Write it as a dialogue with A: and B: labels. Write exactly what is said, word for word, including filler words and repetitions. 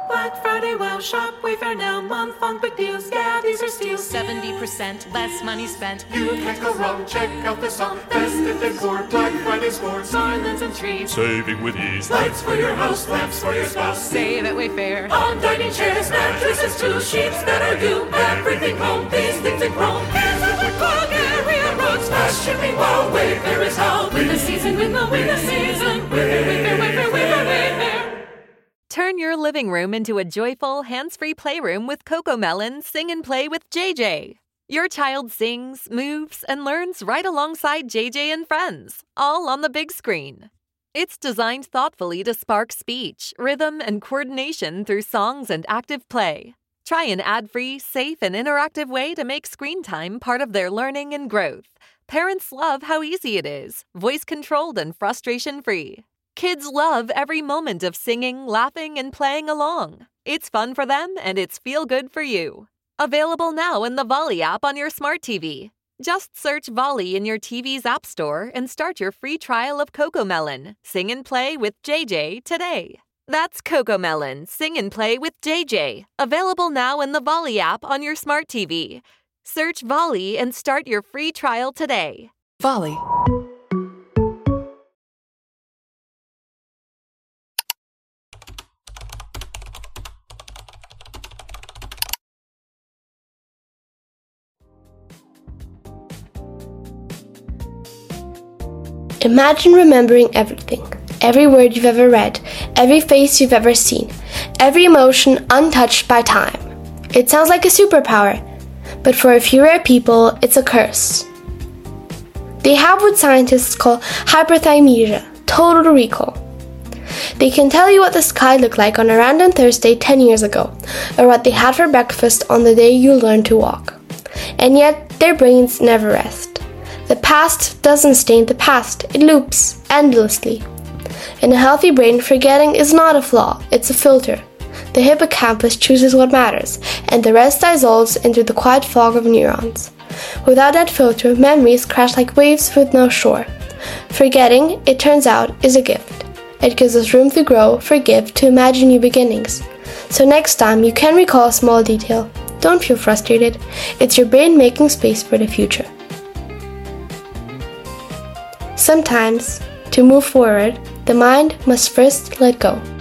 A: Black Friday, wow, shop, Wayfair now, month long big deals, yeah, these are steals.
B: seventy percent less money spent.
A: You can't go wrong, check out the song. Festive decor, Black Friday scores, garlands and trees.
C: Saving with ease.
A: Lights for your house, lamps for your spouse.
B: Save at Wayfair.
A: On dining chairs, mattresses too, sheets that are you. Everything home, these things in chrome. Here's what the clock area runs. Fast shipping, wow, Wayfair is how. Win the season, win the win the season. Wayfair, Wayfair, Wayfair, Wayfair, Wayfair.
D: Turn your living room into a joyful, hands-free playroom with CoComelon Sing and Play with J J. Your child sings, moves, and learns right alongside J J and friends, all on the big screen. It's designed thoughtfully to spark speech, rhythm, and coordination through songs and active play. Try an ad-free, safe, and interactive way to make screen time part of their learning and growth. Parents love how easy it is, voice-controlled and frustration-free. Kids love every moment of singing, laughing, and playing along. It's fun for them, and it's feel-good for you. Available now in the Volley app on your smart T V. Just search Volley in your T V's app store and start your free trial of CoComelon Sing and Play with J J today. That's CoComelon Sing and Play with J J. Available now in the Volley app on your smart T V. Search Volley and start your free trial today.
E: Volley.
F: Imagine remembering everything, every word you've ever read, every face you've ever seen, every emotion untouched by time. It sounds like a superpower, but for a few rare people, it's a curse. They have what scientists call hyperthymesia, total recall. They can tell you what the sky looked like on a random Thursday ten years ago, or what they had for breakfast on the day you learned to walk. And yet, their brains never rest. The past doesn't stay in the past, it loops endlessly. In a healthy brain, forgetting is not a flaw, it's a filter. The hippocampus chooses what matters, and the rest dissolves into the quiet fog of neurons. Without that filter, memories crash like waves with no shore. Forgetting, it turns out, is a gift. It gives us room to grow, forgive, to imagine new beginnings. So next time you can recall a small detail, don't feel frustrated. It's your brain making space for the future. Sometimes, to move forward, the mind must first let go.